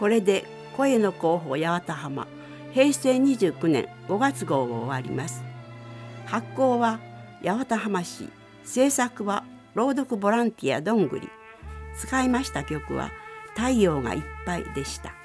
これで声の候補八幡浜平成29年5月号を終わります。発行は八幡浜市、制作は朗読ボランティアどんぐり。使いました曲は太陽がいっぱいでした。